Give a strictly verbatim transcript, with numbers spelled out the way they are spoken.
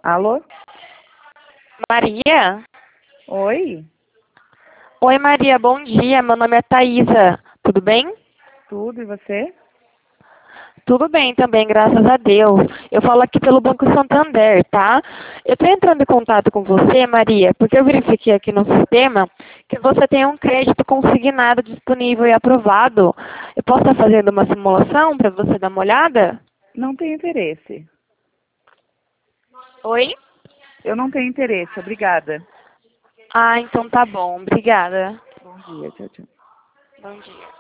Alô? Maria? Oi? Oi, Maria, bom dia. Meu nome é Thaisa. Tudo bem? Tudo, e você? Tudo bem também, graças a Deus. Eu falo aqui pelo Banco Santander, tá? Eu estou entrando em contato com você, Maria, porque eu verifiquei aqui no sistema que você tem um crédito consignado disponível e aprovado. Eu posso estar fazendo uma simulação para você dar uma olhada? Não tenho interesse. Oi? Eu não tenho interesse, obrigada. Ah, então tá bom. Obrigada. Bom dia, tchau, tchau. Bom dia.